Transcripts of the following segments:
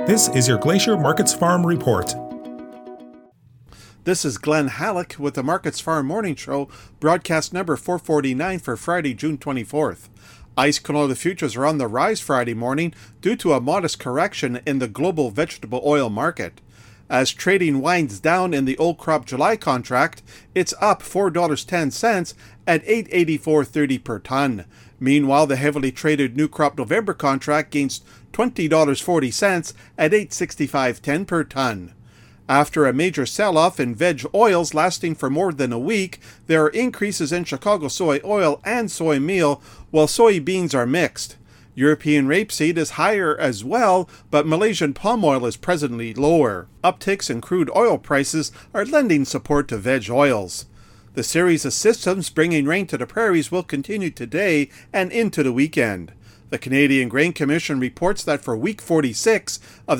This is your Glacier Markets Farm Report. This is Glenn Halleck with the Markets Farm Morning Show, broadcast number 449 for Friday, June 24th. ICE canola futures are on the rise Friday morning due to a modest correction in the global vegetable oil market. As trading winds down in the old crop July contract, it's up $4.10 at $8.8430 per ton. Meanwhile, the heavily traded new crop November contract gains $20.40 at $8.6510 per ton. After a major sell-off in veg oils lasting for more than a week, there are increases in Chicago soy oil and soy meal, while soybeans are mixed. European rapeseed is higher as well, but Malaysian palm oil is presently lower. Upticks in crude oil prices are lending support to veg oils. The series of systems bringing rain to the prairies will continue today and into the weekend. The Canadian Grain Commission reports that for week 46 of the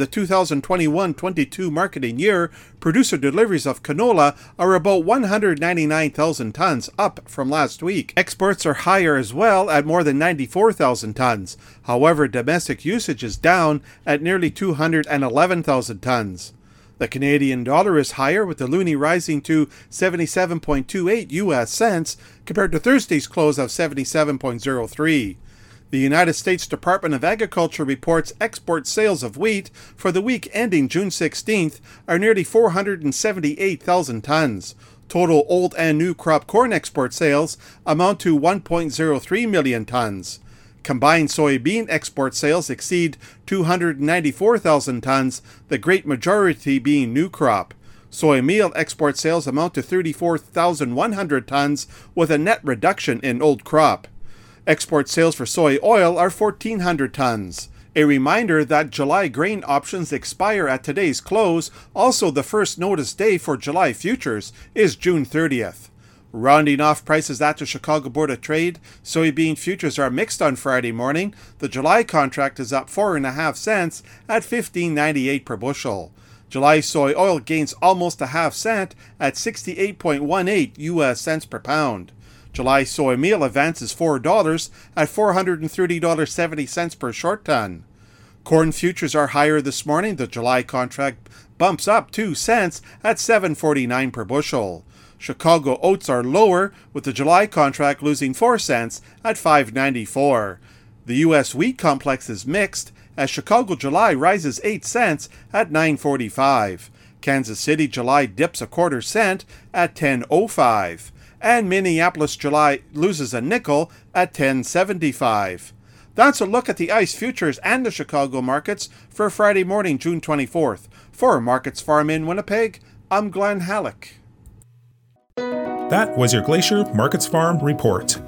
2021-22 marketing year, producer deliveries of canola are about 199,000 tons, up from last week. Exports are higher as well at more than 94,000 tons. However, domestic usage is down at nearly 211,000 tons. The Canadian dollar is higher, with the loonie rising to 77.28 US cents compared to Thursday's close of 77.03. The United States Department of Agriculture reports export sales of wheat for the week ending June 16th are nearly 478,000 tons. Total old and new crop corn export sales amount to 1.03 million tons. Combined soybean export sales exceed 294,000 tons, the great majority being new crop. Soy meal export sales amount to 34,100 tons, with a net reduction in old crop. Export sales for soy oil are 1,400 tons. A reminder that July grain options expire at today's close. Also, the first notice day for July futures is June 30th. Rounding off prices at the Chicago Board of Trade, soybean futures are mixed on Friday morning. The July contract is up 4.5 cents at $15.98 per bushel. July soy oil gains almost a half cent at 68.18 US cents per pound. July soy meal advances $4 at $430.70 per short ton. Corn futures are higher this morning. The July contract bumps up 2 cents at $7.49 per bushel. Chicago oats are lower, with the July contract losing 4 cents at $5.94. The U.S. wheat complex is mixed, as Chicago July rises 8 cents at $9.45. Kansas City July dips a quarter cent at $10.05. And Minneapolis July loses a nickel at $10.75. That's a look at the ICE futures and the Chicago markets for Friday morning, June 24th. For Markets Farm in Winnipeg, I'm Glenn Halleck. That was your Glacier Markets Farm Report.